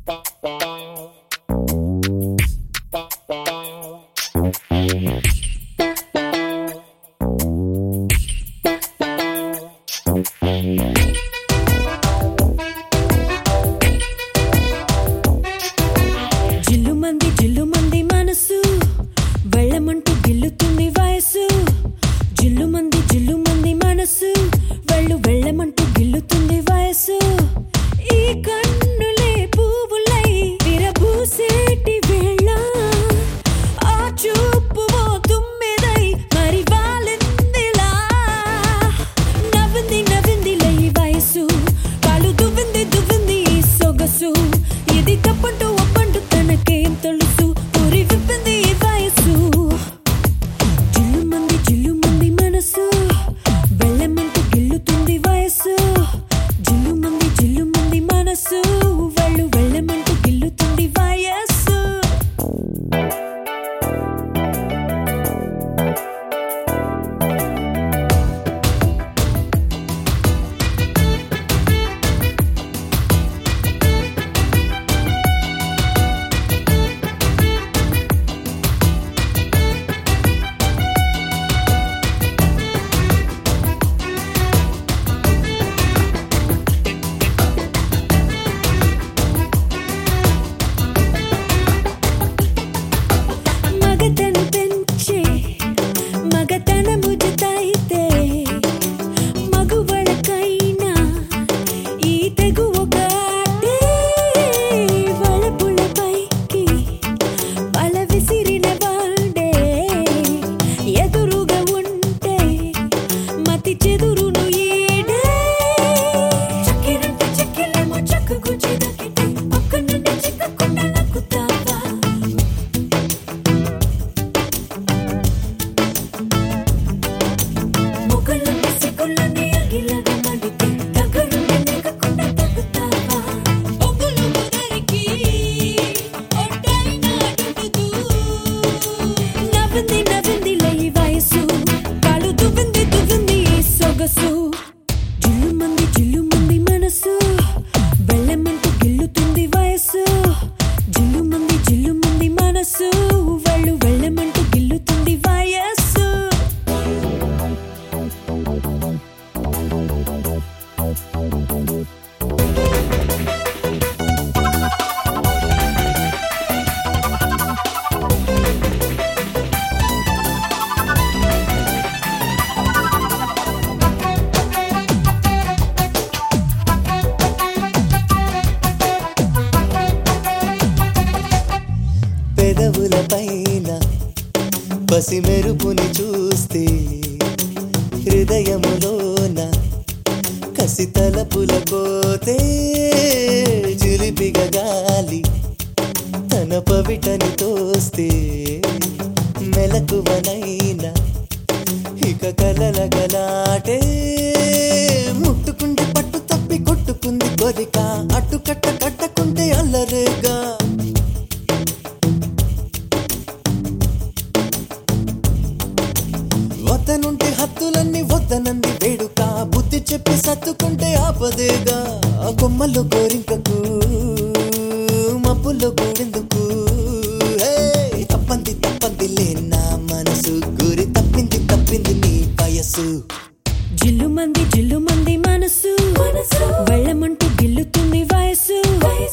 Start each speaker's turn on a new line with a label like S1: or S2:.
S1: జిల్లుమంది మనసు వెళ్ళమంటూ గిల్లుతుంది వయసు. జిల్లుమంది మనసు వెళ్ళమంటూ గిల్లుతుంది వయసు. ఈ కన్నులే పువ్వులై విరబూసేటి వేళ ఆ చూపు ఓ తుమ్మెదై మరి వాలిందిలా. నవ్విందిలే ఈ వయసు, కాలు దువ్వింది ఈ సొగసు. ఇది తప్పంటూ ఒప్పంటూ తనకేం తెలుసు, ఊరి విప్పింది ఈ వయసు. జిల్లుమంది మనసు వెళ్ళమంటూ గిల్లుతుంది వయసు. జిల్లుమంది మనసు వెళ్ళమంటూ గిల్లుతుంది వయసు. మగతను పెంచే మగతనము జతైతే మగువలకైనా ఈ తెగు ఒక ఆటే. వలపులపైకి వల విసిరిన వాడే ఎదురుగా ఉంటే మతి చెదురును ఈడే. చక్కెరంటే చెక్కెలేమో చక్కు గుంజి దక్కితే పక్క నుండి చిక్కకుండా నక్కుతావా. మొక్కలుండి సిగ్గుల్లోనే అగిలాగా మండితే దగ్గరుండి నెగ్గకుండా తగ్గుతావా. ఒగ్గులు కుదరికి ఒట్టైనా అడుగుతూ నవ్విందిలే ఈ వయసు, కాలు దువ్వింది ఈ సొగసు. జిల్లుమంది మనసు వెళ్ళమంటూ గిల్లుతుంది వయసు. జిల్లుమంది మనసు వెళ్ళమంటూ గిల్లుతుంది వయసు.
S2: పెదవుల పైన పసి మెరుపుని చూస్తే హృదయములోన కసి తలపుల పోతే. చిలిపిగా గాలి తన పవిటని తోస్తే మెలకువనైనా ఇక కలలగలాటే. ముట్టుకుంటే పట్టు తప్పి కొట్టుకుంది కోరిక, అట్టుకట్ట కట్టకుంటే అల్లరేగా. వద్దనుంటే హద్దులన్నీ వద్దనంది వేడుక, బుద్ధి చెప్పి సత్తుకుంటే ఆపదేగా. కొమ్మల్లో కోరింకకు మబ్బుల్లో కూడెందుకు. తప్పందిలే నా మనసు, గురి తప్పింది నీ వయసు.
S1: జిల్లుమంది మనసు వెళ్ళమంటూ గిల్లుతుంది వయసు.